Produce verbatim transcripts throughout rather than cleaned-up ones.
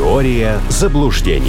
Теория заблуждений.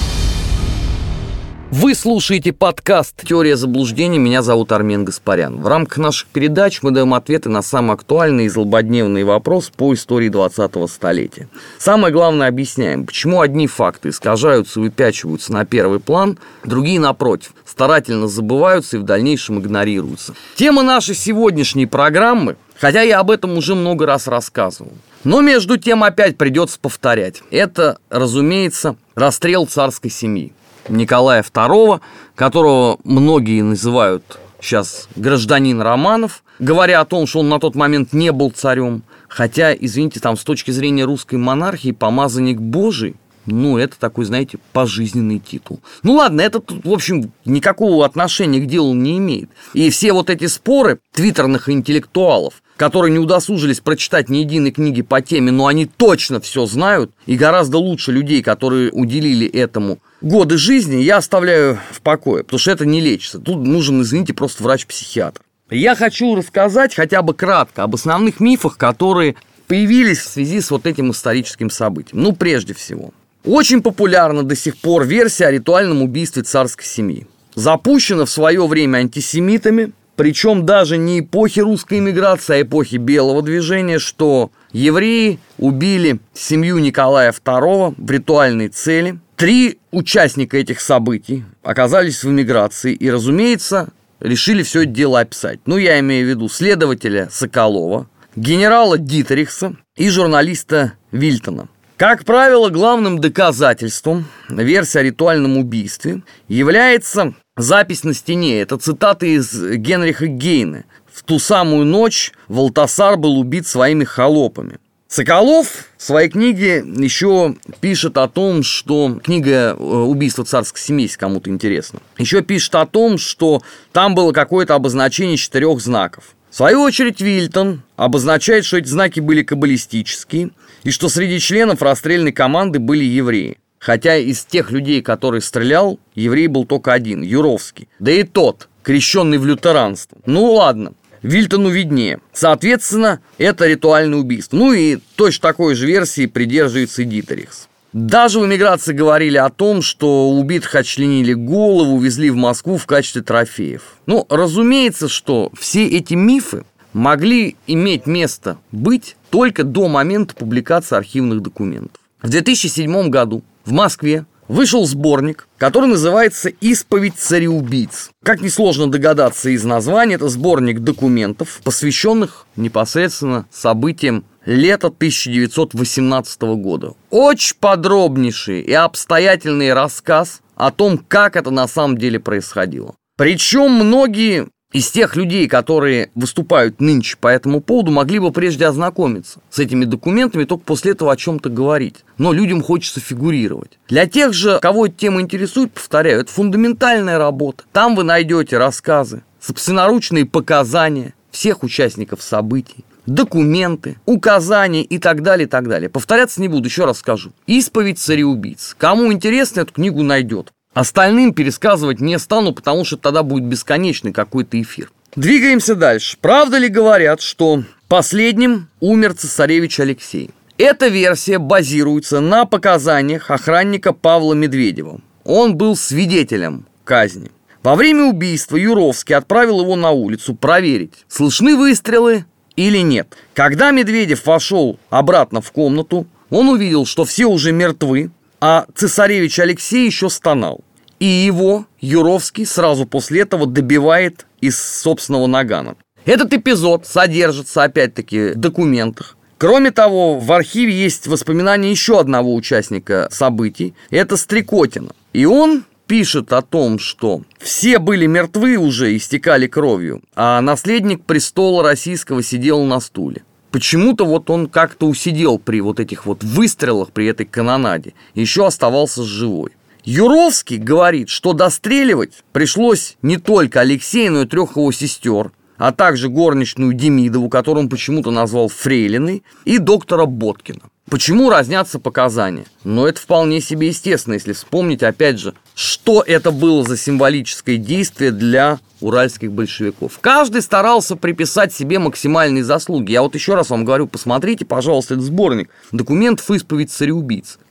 Вы слушаете подкаст «Теория заблуждений». Меня зовут Армен Гаспарян. В рамках наших передач мы даем ответы на самые актуальные и злободневные вопросы по истории двадцатого столетия. Самое главное объясняем, почему одни факты искажаются и выпячиваются на первый план, другие, напротив, старательно забываются и в дальнейшем игнорируются. Тема нашей сегодняшней программы, хотя я об этом уже много раз рассказывал, но между тем опять придется повторять. Это, разумеется, расстрел царской семьи Николая второго, которого многие называют сейчас гражданин Романов, говоря о том, что он на тот момент не был царем. Хотя, извините, там с точки зрения русской монархии помазанник Божий, ну, это такой, знаете, пожизненный титул. Ну, ладно, это, в общем, никакого отношения к делу не имеет. И все вот эти споры твиттерных интеллектуалов, которые не удосужились прочитать ни единой книги по теме, но они точно все знают, и гораздо лучше людей, которые уделили этому годы жизни, я оставляю в покое, потому что это не лечится. Тут нужен, извините, просто врач-психиатр. Я хочу рассказать хотя бы кратко об основных мифах, которые появились в связи с вот этим историческим событием. Ну, прежде всего, очень популярна до сих пор версия о ритуальном убийстве царской семьи. Запущена в свое время антисемитами, причем даже не эпохи русской эмиграции, а эпохи белого движения, что евреи убили семью Николая второго в ритуальной цели. Три участника этих событий оказались в эмиграции и, разумеется, решили все это дело описать. Ну, я имею в виду следователя Соколова, генерала Дитерихса и журналиста Вильтона. Как правило, главным доказательством версии о ритуальном убийстве является запись на стене. Это цитата из Генриха Гейне. «В ту самую ночь Валтасар был убит своими холопами». Соколов в своей книге еще пишет о том, что книга «Убийство царской семьи», если кому-то интересно, еще пишет о том, что там было какое-то обозначение четырех знаков. В свою очередь Вильтон обозначает, что эти знаки были каббалистические, и что среди членов расстрельной команды были евреи. Хотя из тех людей, которые стрелял, еврей был только один, Юровский. Да и тот, крещенный в лютеранство. Ну ладно, Вильтону виднее. Соответственно, это ритуальное убийство. Ну и точно такой же версии придерживается и Дитерихс. Даже в эмиграции говорили о том, что убитых отчленили голову, увезли в Москву в качестве трофеев. Ну, разумеется, что все эти мифы могли иметь место быть только до момента публикации архивных документов. В две тысячи седьмом году в Москве вышел сборник, который называется «Исповедь цареубийц». Как несложно догадаться из названия, это сборник документов, посвященных непосредственно событиям лета тысяча девятьсот восемнадцатого года. Очень подробнейший и обстоятельный рассказ о том, как это на самом деле происходило. Причем многие из тех людей, которые выступают нынче по этому поводу, могли бы прежде ознакомиться с этими документами, только после этого о чем-то говорить. Но людям хочется фигурировать. Для тех же, кого эта тема интересует, повторяю, это фундаментальная работа. Там вы найдете рассказы, собственноручные показания всех участников событий, документы, указания и так далее, и так далее. Повторяться не буду, еще раз скажу. «Исповедь цареубийц». Кому интересно, эту книгу найдет. Остальным пересказывать не стану, потому что тогда будет бесконечный какой-то эфир. Двигаемся дальше. Правда ли говорят, что последним умер цесаревич Алексей? Эта версия базируется на показаниях охранника Павла Медведева. Он был свидетелем казни. Во время убийства Юровский отправил его на улицу проверить, слышны выстрелы или нет. Когда Медведев вошел обратно в комнату, он увидел, что все уже мертвы, а цесаревич Алексей еще стонал. И его Юровский сразу после этого добивает из собственного нагана. Этот эпизод содержится, опять-таки, в документах. Кроме того, в архиве есть воспоминания еще одного участника событий. Это Стрекотина. И он пишет о том, что все были мертвы уже, истекали кровью, а наследник престола российского сидел на стуле. Почему-то вот он как-то усидел при вот этих вот выстрелах, при этой канонаде, еще оставался живой. Юровский говорит, что достреливать пришлось не только Алексея, но и трех его сестер, а также горничную Демидову, которую он почему-то назвал Фрейлиной, и доктора Боткина. Почему разнятся показания? Но это вполне себе естественно, если вспомнить, опять же, что это было за символическое действие для уральских большевиков. Каждый старался приписать себе максимальные заслуги. Я вот еще раз вам говорю, посмотрите, пожалуйста, этот сборник документов «Исповедь цареубийц».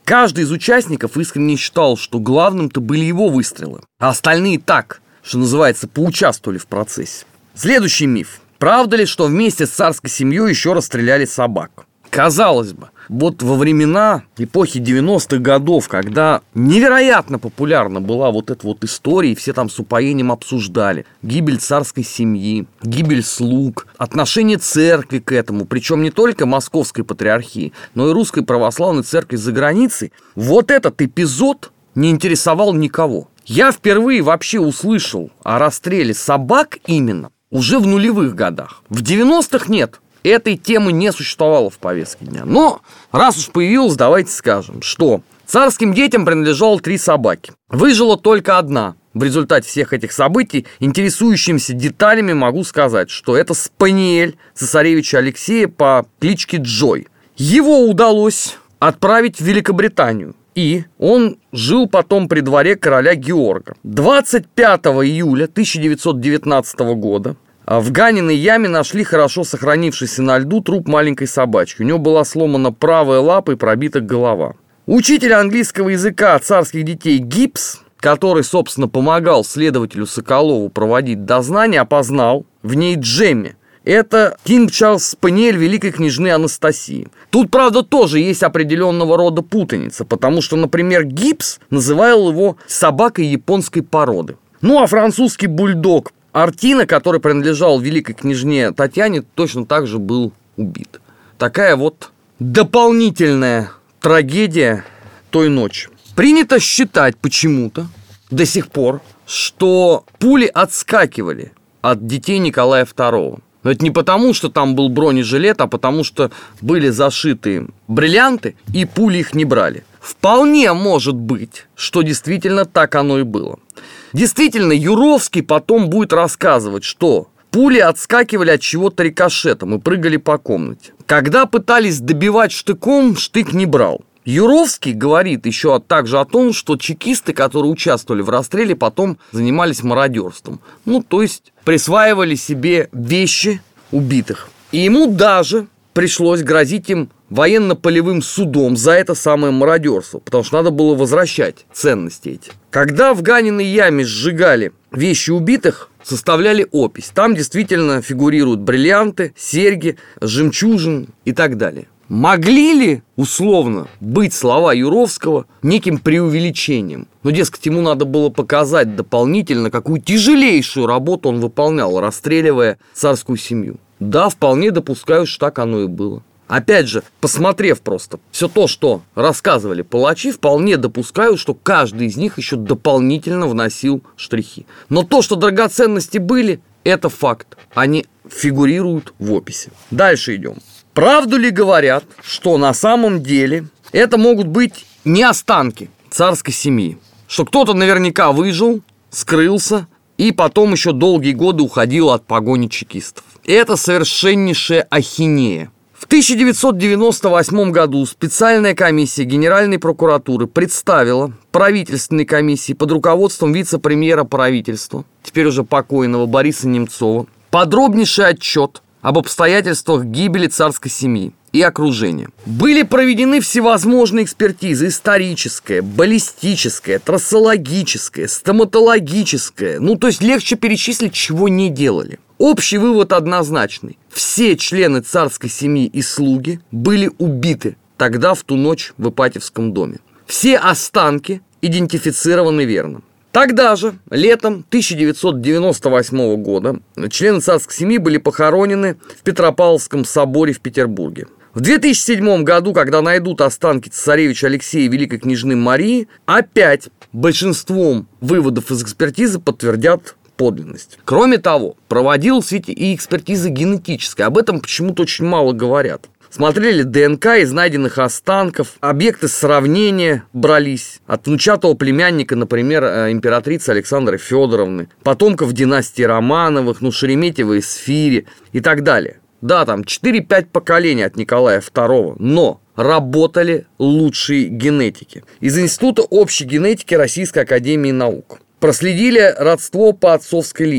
Каждый из участников искренне считал, что главным-то были его выстрелы, а остальные так, что называется, поучаствовали в процессе. Следующий миф. Правда ли, что вместе с царской семьей еще расстреляли собак? Казалось бы, вот во времена эпохи девяностых годов, когда невероятно популярна была вот эта вот история, и все там с упоением обсуждали гибель царской семьи, гибель слуг, отношение церкви к этому, причем не только московской патриархии, но и русской православной церкви за границей, вот этот эпизод не интересовал никого. Я впервые вообще услышал о расстреле собак именно уже в нулевых годах. В девяностых нет. Этой темы не существовало в повестке дня. Но раз уж появилось, давайте скажем, что царским детям принадлежало три собаки. Выжила только одна. В результате всех этих событий, интересующимся деталями, могу сказать, что это спаниель цесаревича Алексея по кличке Джой. Его удалось отправить в Великобританию. И он жил потом при дворе короля Георга. двадцать пятого июля тысяча девятьсот девятнадцатого года в Ганиной яме нашли хорошо сохранившийся на льду труп маленькой собачки. У него была сломана правая лапа и пробита голова. Учитель английского языка царских детей Гибс, который, собственно, помогал следователю Соколову проводить дознание, опознал в ней Джемми. Это Кинг Чарльз Спаниель великой княжны Анастасии. Тут, правда, тоже есть определенного рода путаница, потому что, например, Гибс называл его собакой японской породы. Ну, а французский бульдог Артина, который принадлежал великой княжне Татьяне, точно так же был убит. Такая вот дополнительная трагедия той ночи. Принято считать почему-то до сих пор, что пули отскакивали от детей Николая второго. Но это не потому, что там был бронежилет, а потому, что были зашиты бриллианты, и пули их не брали. Вполне может быть, что действительно так оно и было. Действительно, Юровский потом будет рассказывать, что пули отскакивали от чего-то рикошетом и прыгали по комнате. Когда пытались добивать штыком, штык не брал. Юровский говорит еще также о том, что чекисты, которые участвовали в расстреле, потом занимались мародерством. Ну, то есть присваивали себе вещи убитых. И ему даже пришлось грозить им военно-полевым судом за это самое мародерство, потому что надо было возвращать ценности эти. Когда в Ганиной яме сжигали вещи убитых, составляли опись. Там действительно фигурируют бриллианты, серьги, жемчужин и так далее. Могли ли, условно, быть слова Юровского неким преувеличением? Ну, дескать, ему надо было показать дополнительно, какую тяжелейшую работу он выполнял, расстреливая царскую семью. Да, вполне допускаю, что так оно и было. Опять же, посмотрев просто все то, что рассказывали палачи, вполне допускаю, что каждый из них еще дополнительно вносил штрихи. Но то, что драгоценности были, это факт. Они фигурируют в описи. Дальше идем. Правду ли говорят, что на самом деле это могут быть не останки царской семьи? Что кто-то наверняка выжил, скрылся и потом еще долгие годы уходил от погони чекистов. Это совершеннейшая ахинея. В тысяча девятьсот девяносто восьмом году специальная комиссия Генеральной прокуратуры представила правительственной комиссии под руководством вице-премьера правительства, теперь уже покойного Бориса Немцова, подробнейший отчет об обстоятельствах гибели царской семьи и окружения. Были проведены всевозможные экспертизы: историческая, баллистическая, трассологическая, стоматологическая. Ну, то есть легче перечислить, чего не делали. Общий вывод однозначный. Все члены царской семьи и слуги были убиты тогда, в ту ночь, в Ипатьевском доме. Все останки идентифицированы верно. Тогда же, летом тысяча девятьсот девяносто восьмого года, члены царской семьи были похоронены в Петропавловском соборе в Петербурге. В две тысячи седьмом году, когда найдут останки цесаревича Алексея и великой княжны Марии, опять большинством выводов из экспертизы подтвердят подлинность. Кроме того, проводилась ведь и экспертиза генетическая. Об этом почему-то очень мало говорят. Смотрели ДНК из найденных останков, объекты сравнения брались от внучатого племянника, например, императрицы Александры Федоровны, потомков династии Романовых, ну, Шереметьева и Сфири и так далее. Да, там четыре-пять поколений от Николая второго, но работали лучшие генетики из Института общей генетики Российской академии наук. Проследили родство по отцовской линии.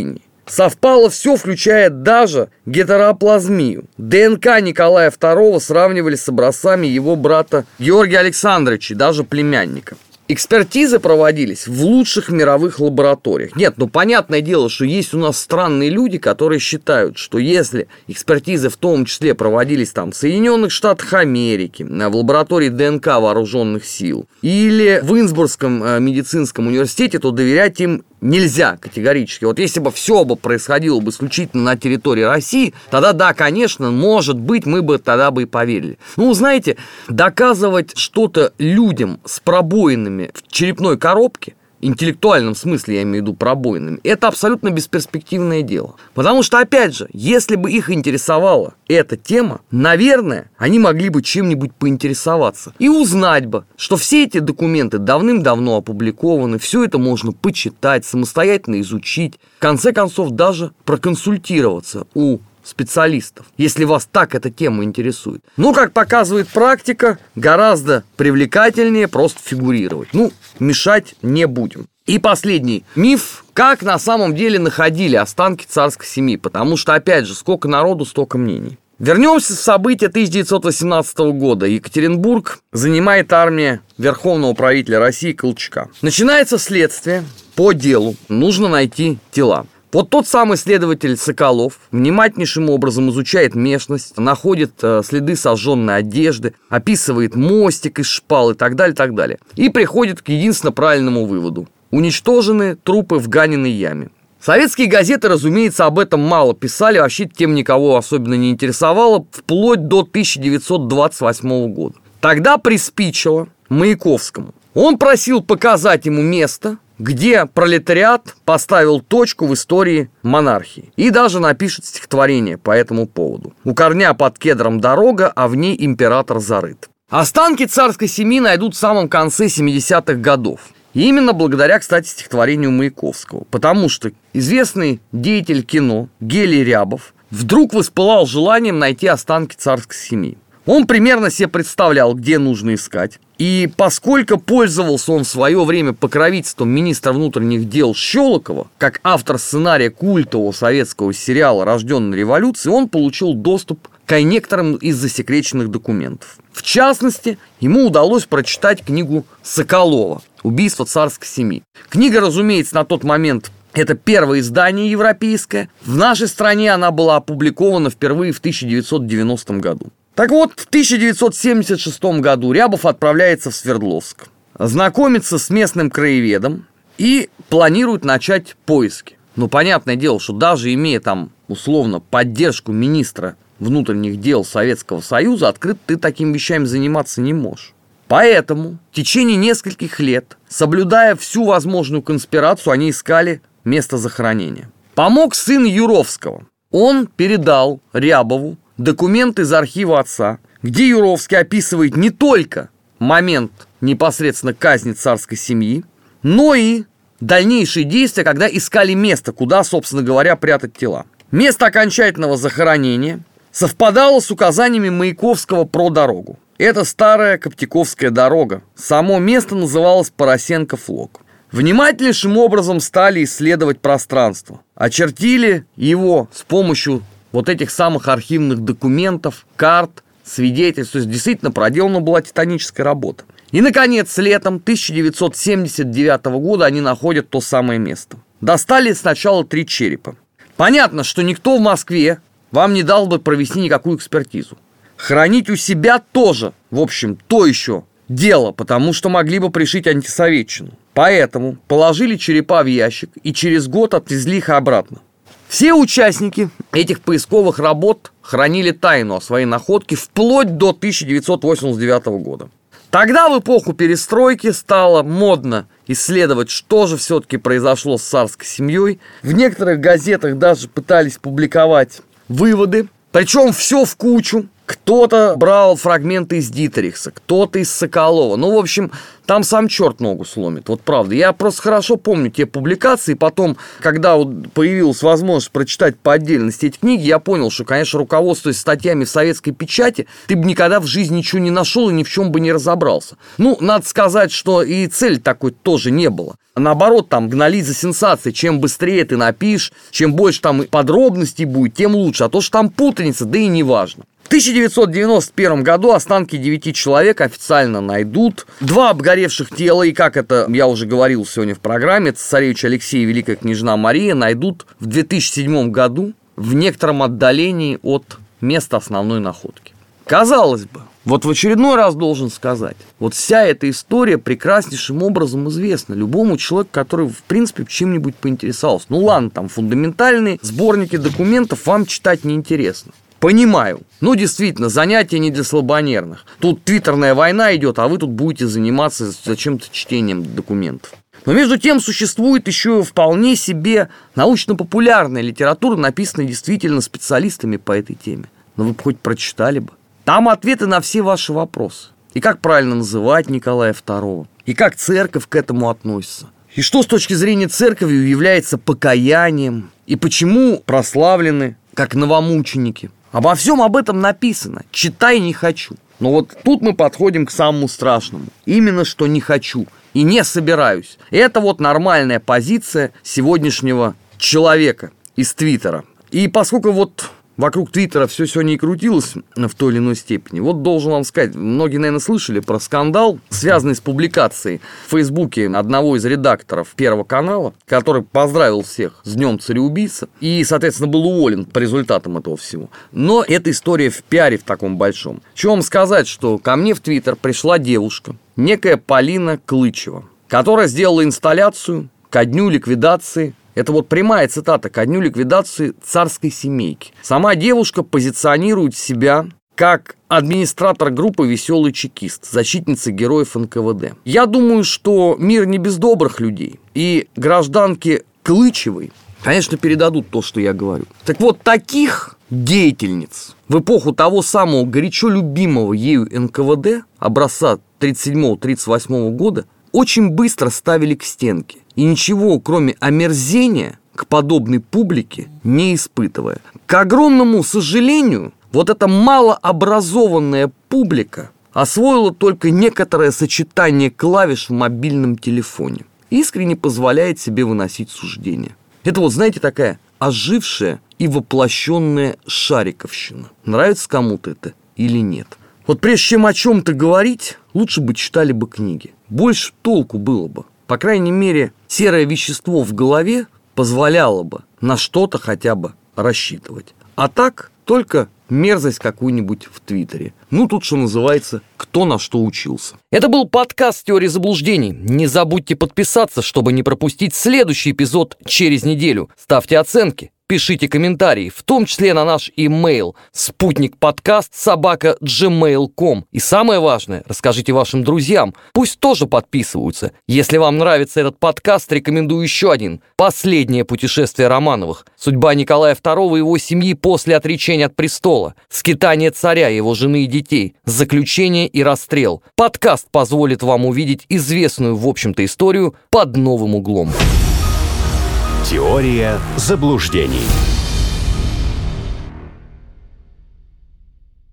Совпало все, включая даже гетероплазмию. ДНК Николая второго сравнивали с образцами его брата Георгия Александровича, даже племянника. Экспертизы проводились в лучших мировых лабораториях. Нет, ну понятное дело, что есть у нас странные люди, которые считают, что если экспертизы в том числе проводились там в Соединенных Штатах Америки, в лаборатории ДНК вооруженных сил или в Инсбургском медицинском университете, то доверять им нельзя категорически. Вот если бы все бы происходило бы исключительно на территории России, тогда да, конечно, может быть, мы бы тогда бы и поверили. Ну, знаете, доказывать что-то людям с пробоинами в черепной коробке, в интеллектуальном смысле я имею в виду пробоинами, это абсолютно бесперспективное дело. Потому что, опять же, если бы их интересовала эта тема, наверное, они могли бы чем-нибудь поинтересоваться и узнать бы, что все эти документы давным-давно опубликованы, все это можно почитать, самостоятельно изучить, в конце концов даже проконсультироваться у специалистов, если вас так эта тема интересует. Но, как показывает практика, гораздо привлекательнее просто фигурировать. Ну, мешать не будем. И последний миф, как на самом деле находили останки царской семьи, потому что, опять же, сколько народу, столько мнений. Вернемся в события тысяча девятьсот восемнадцатого года. Екатеринбург занимает армия верховного правителя России Колчака. Начинается следствие по делу, нужно найти тела. Вот тот самый следователь Соколов внимательнейшим образом изучает местность, находит э, следы сожженной одежды, описывает мостик из шпал и так далее, так далее. И приходит к единственно правильному выводу. Уничтожены трупы в Ганиной яме. Советские газеты, разумеется, об этом мало писали, вообще тем никого особенно не интересовало, вплоть до тысяча девятьсот двадцать восьмого года. Тогда приспичило Маяковскому. Он просил показать ему место, где пролетариат поставил точку в истории монархии. И даже напишет стихотворение по этому поводу. «У корня под кедром дорога, а в ней император зарыт». Останки царской семьи найдут в самом конце семидесятых годов. И именно благодаря, кстати, стихотворению Маяковского. Потому что известный деятель кино Гелий Рябов вдруг воспылал желанием найти останки царской семьи. Он примерно себе представлял, где нужно искать. И поскольку пользовался он в свое время покровительством министра внутренних дел Щелокова, как автор сценария культового советского сериала «Рожденный революцией», он получил доступ к некоторым из засекреченных документов. В частности, ему удалось прочитать книгу Соколова «Убийство царской семьи». Книга, разумеется, на тот момент это первое издание европейское. В нашей стране она была опубликована впервые в тысяча девятьсот девяностом году. Так вот, в тысяча девятьсот семьдесят шестом году Рябов отправляется в Свердловск, знакомится с местным краеведом и планирует начать поиски. Но понятное дело, что даже имея там, условно, поддержку министра внутренних дел Советского Союза, открыто ты такими вещами заниматься не можешь. Поэтому в течение нескольких лет, соблюдая всю возможную конспирацию, они искали место захоронения. Помог сын Юровского. Он передал Рябову документы из архива отца, где Юровский описывает не только момент непосредственно казни царской семьи, но и дальнейшие действия, когда искали место, куда, собственно говоря, прятать тела. Место окончательного захоронения совпадало с указаниями Маяковского про дорогу. Это старая Коптяковская дорога. Само место называлось Поросенков лог. Внимательнейшим образом стали исследовать пространство. Очертили его с помощью вот этих самых архивных документов, карт, свидетельств. То есть действительно проделана была титаническая работа. И, наконец, летом тысяча девятьсот семьдесят девятого года они находят то самое место. Достали сначала три черепа. Понятно, что никто в Москве вам не дал бы провести никакую экспертизу. Хранить у себя тоже, в общем, то еще дело, потому что могли бы пришить антисоветчину. Поэтому положили черепа в ящик и через год отвезли их обратно. Все участники этих поисковых работ хранили тайну о своей находке вплоть до тысяча девятьсот восемьдесят девятого года. Тогда, в эпоху перестройки, стало модно исследовать, что же все-таки произошло с царской семьей. В некоторых газетах даже пытались публиковать выводы. Причем все в кучу. Кто-то брал фрагменты из Дитерихса, кто-то из Соколова. Ну, в общем, там сам черт ногу сломит, вот правда. Я просто хорошо помню те публикации. Потом, когда вот появилась возможность прочитать по отдельности эти книги, я понял, что, конечно, руководствуясь статьями в советской печати, ты бы никогда в жизни ничего не нашел и ни в чем бы не разобрался. Ну, надо сказать, что и цель такой тоже не было. Наоборот, там гнались за сенсацией. Чем быстрее ты напишешь, чем больше там подробностей будет, тем лучше. А то, что там путаница, да и не важно. В тысяча девятьсот девяносто первом году останки девяти человек официально найдут. Два обгоревших тела, и как это я уже говорил сегодня в программе, цесаревич Алексей и великая княжна Мария найдут в две тысячи седьмом году в некотором отдалении от места основной находки. Казалось бы, вот в очередной раз должен сказать, вот вся эта история прекраснейшим образом известна любому человеку, который, в принципе, чем-нибудь поинтересовался. Ну ладно, там фундаментальные сборники документов вам читать неинтересно. Понимаю. Ну, действительно, занятие не для слабонервных. Тут твиттерная война идет, а вы тут будете заниматься зачем-то чтением документов. Но между тем существует еще вполне себе научно-популярная литература, написанная действительно специалистами по этой теме. Но вы бы хоть прочитали бы. Там ответы на все ваши вопросы. И как правильно называть Николая второго, и как церковь к этому относится. И что с точки зрения церкви является покаянием, и почему прославлены как новомученики. Обо всем об этом написано. Читай не хочу. Но вот тут мы подходим к самому страшному. Именно что не хочу и не собираюсь. Это вот нормальная позиция сегодняшнего человека из Твиттера. И поскольку вот вокруг Твиттера все сегодня и крутилось в той или иной степени, вот должен вам сказать, многие, наверное, слышали про скандал, связанный с публикацией в Фейсбуке одного из редакторов Первого канала, который поздравил всех с Днем цареубийцы и, соответственно, был уволен по результатам этого всего. Но эта история в пиаре в таком большом. Чего вам сказать, что ко мне в Твиттер пришла девушка, некая Полина Клычева, которая сделала инсталляцию ко дню ликвидации. Это вот прямая цитата ко дню ликвидации царской семейки. Сама девушка позиционирует себя как администратор группы «Веселый чекист», защитница героев эн ка вэ дэ. Я думаю, что мир не без добрых людей. И гражданке Клычевой, конечно, передадут то, что я говорю. Так вот, таких деятельниц в эпоху того самого горячо любимого ею эн ка вэ дэ образца тридцать седьмого тридцать восьмого года очень быстро ставили к стенке. И ничего, кроме омерзения, к подобной публике не испытывая. К огромному сожалению, вот эта малообразованная публика освоила только некоторое сочетание клавиш в мобильном телефоне. Искренне позволяет себе выносить суждения. Это вот, знаете, такая ожившая и воплощенная шариковщина. Нравится кому-то это или нет? Вот прежде чем о чем-то говорить, лучше бы читали бы книги. Больше толку было бы. По крайней мере, серое вещество в голове позволяло бы на что-то хотя бы рассчитывать. А так только мерзость какую-нибудь в Твиттере. Ну, тут, что называется, кто на что учился. Это был подкаст «Теория заблуждений». Не забудьте подписаться, чтобы не пропустить следующий эпизод через неделю. Ставьте оценки. Пишите комментарии, в том числе на наш имейл спутникподкаст собака джимейл точка ком. И самое важное, расскажите вашим друзьям, пусть тоже подписываются. Если вам нравится этот подкаст, рекомендую еще один. «Последнее путешествие Романовых. Судьба Николая второго и его семьи после отречения от престола. Скитание царя, его жены и детей. Заключение и расстрел». Подкаст позволит вам увидеть известную, в общем-то, историю под новым углом. Теория заблуждений.